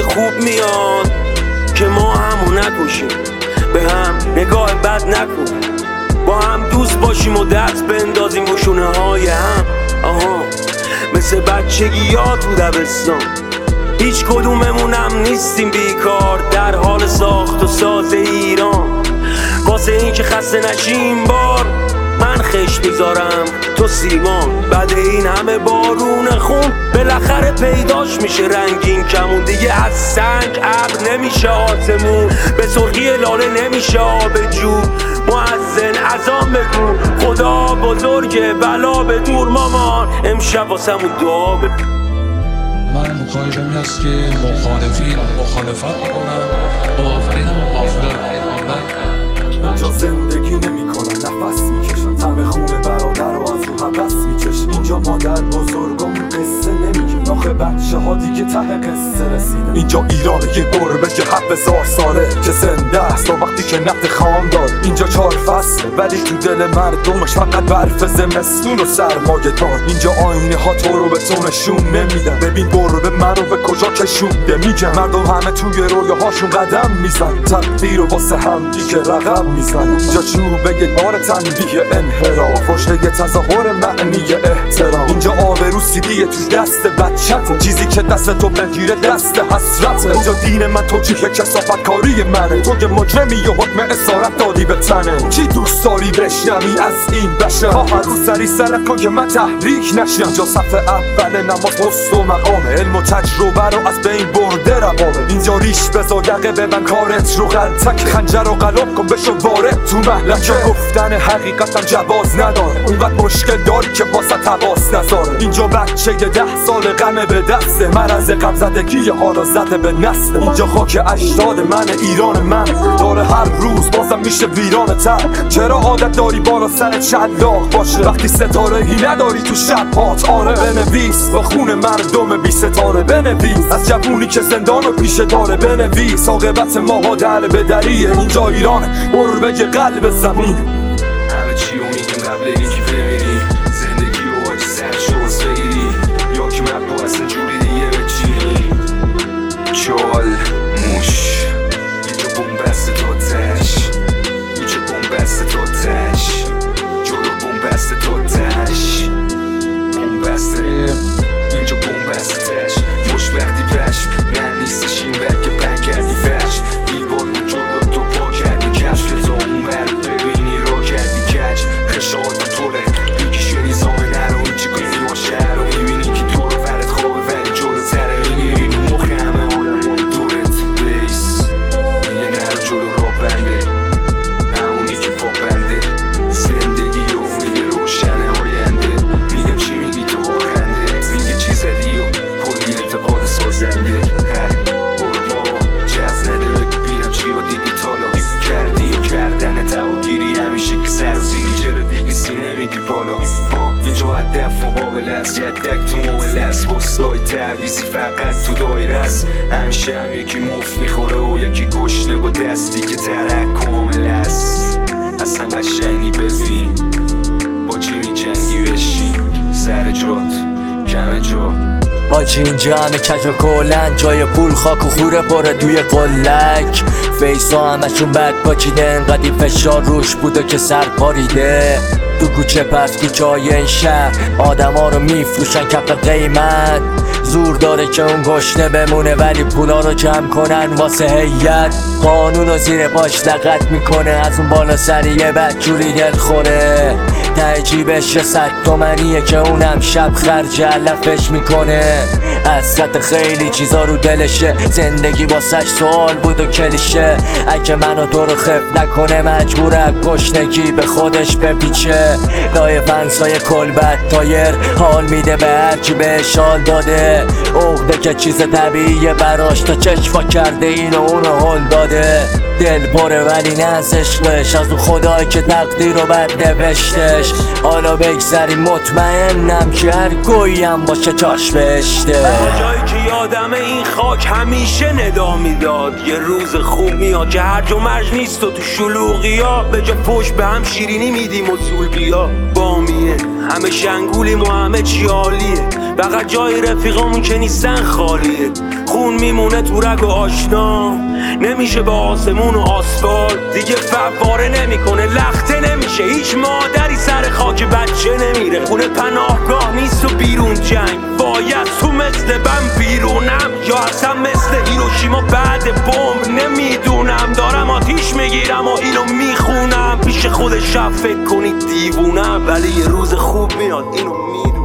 خوب میاد که ما همو نکشیم، به هم نگاه بد نکن، با هم دوست باشیم و دست بندازیم و شونه های هم. مثل بچگی ها تو دبستان، هیچ کدوممونم نیستیم بیکار، در حال ساخت و ساز ایران. واسه این که خسته نشیم بار، من خش میذارم تو سیمان. بعد این همه بارون خون بالاخره پیداش میشه رنگین کمون. دیگه از سنگ ابر نمیشه آسمون، به سرخی لاله نمیشه آب جو. مؤذن اذان بگو خدا بزرگه، بلا به دور مامان امشب واسمون دعا بگو. من مخالفم این است که مخالفین مخالفت میکنن، آفرین اینجا زندگی نمی کنن، نفس میکشن، طعم خون برادر رو از رو حبس میکشن. اینجا مادر بزرگمون قصه نمیگه، آخه بچه ها دیگه ته قصه رسیدن. اینجا ایرانه یه گربه که 7000 ساله که زنده است و وقتی که نقد خام داد. اینجا 4 فصله ولی تو دل مردمش فقط برف زمستون و سرمایه دار. اینجا آینه ها تو رو به تو نشون نمیدن، ببین گربه منو به کجا کشونده میگن. مردم همه توی رویاهاشون قدم میزن، تقدیر و واسه هم دیگه رقم میزن. اینجا چوبه یک بار تنبیه انحراف، پشت یه تظاهر معنی احترام. اینجا آبرو سیدیه تو دست بچته، چیزی که دست تو بگیره دست حسرته. اینجا دین من توجیه کثافت کاری منه، تو یه مجرمی و حکم اسارت دادی به تنه. چی دوست داری بشنوی از این بشر؟ هر روز سری سرت کن که من تحریک نشم. اینجا صف اول نماز مست و مقامه، علم و تجربه رو از بین برده روابه. اینجا ریش بزا یقه ببن کارت رو غلطک، خنجر و قلاب کن بشو وارد تو محلکه. گفتن حقیقتم جواز نداره، اونقدر مشکل داری که واسه حواس نذاره. اینجا بچه 10 سال غمه به دسته، مرض غم زدگی حالا زده به نسل. اینجا خاک اجداد من، ایران من داره هر روز بازم میشه ویران تر. چرا عادت داری بالا سر شلاق باشه وقتی ستاره هی نداری تو شب هات؟ آره بنویس با خون مردم بی ستاره، بنویس از جوونی که زندان رو پیشه داره، بنویس عاقبت ماها در به دریه. اینجا ایران قربه قلب زمین. همه چی رو میگیم قبل اینکه بمیری، زندگی رو آجی سرش رو بس بگیری، یا که مبدو از اینجوری دیگه بچینی. چال موش اینجا بومبست تا تش، اینجا بومبست تا تش، جلو بومبست تا تش، بومبسته اینجا بومبست تش. مش وقتی پشم من نیستش این ور که بند کردی فش، دیوار بود جلو تو پا کردی کشف تو اون ور ببینی رو کردی کج. خشاعت طوره یکی شنی زامه نرو اینچه کنی با شهر رو میبینی که تو رو فرد خوابه ولی جلو تره میگیری رو مخ همه آدم دورت بیس. یه نرو جلو را بنده همونی که پا بنده، زندگی رو میگه روشنه آینده. میگم چی میگی تو آخنده، میگه چی زدی و کلی اعتقاد سازنده. برو بابا جز نده ببینم چی با دیدی تالا کردی و کردن تاگیری همیشه که سر و سینی چرا دیگه سینه میگی بالا. اینجا هدف مقابل است، یدک تو موبل است، بستای تعویزی فقط تو دایره است. همیشه هم یکی مفت میخوره و یکی گشنه با دستی که ترک کامل است. اصلا قشنگی ببین با چی میجنگی بشین، سر جات کم جا. حاجی اینجا همه کج و کلن، جای پول خاک و خوره پره توی قلک. فیسا همشون بد پاچیده، انقدی فشار روش بوده که سر پاریده. تو کوچه پس کوچه‌های این شهر آدم ها رو میفروشن کف قیمت. زور داره که اون گشنه بمونه ولی پولا رو جمع کنن واسه هیئت. قانون رو زیر پاش لغت میکنه، از اون بالا سری یه بدجوری دل خوره. ته جیبش 100 تومنیه که اونم شب خرج علفش میکنه. حسرت خیلی چیزا رو دلشه، زندگی واسش سوال بود و کلیشه. اگه منو تو رو خف نکنه مجبوره گشنگی به خودش بپیچه. لای فنسای کلبت تایر حال میده به هرچی بهش حال داده. عقده که چیز طبیعیه براش، تا چشفا کرده اینو اونو هل داده. دل پره ولی نه از عشقش، از اون خدایی که تقدیر رو بد نوشتش. حالا بگذاریم مطمئنم که هر گویم باشه چاش بهشته. جایی که یادم این خاک همیشه ندا میداد، یه روز خوب میاد که هرج و مرج نیست و تو شلوغی ها به جا پشت به هم شیرینی میدیم و سول بیا بامیه. همه شنگولیم و همه چی عالیه، فقط جای رفیقامون که نیستن خالیه. خون میمونه تو رگ و آشنا، نمیشه با آسمون و آسفالت دیگه فواره نمیکنه، لخته نمیشه، هیچ مادری سر خاک بچه نمیره. خونه پناهگاه نیست و بیرون جنگ، باید تو مثل من بیرونم یا اصلا مثل هیروشیما بعد بمب، نمیدونم. دارم آتیش میگیرم و اینو میخونم، پیش خودش فکر کنید دیوونم، ولی یه روز خوب میاد اینو میدونم.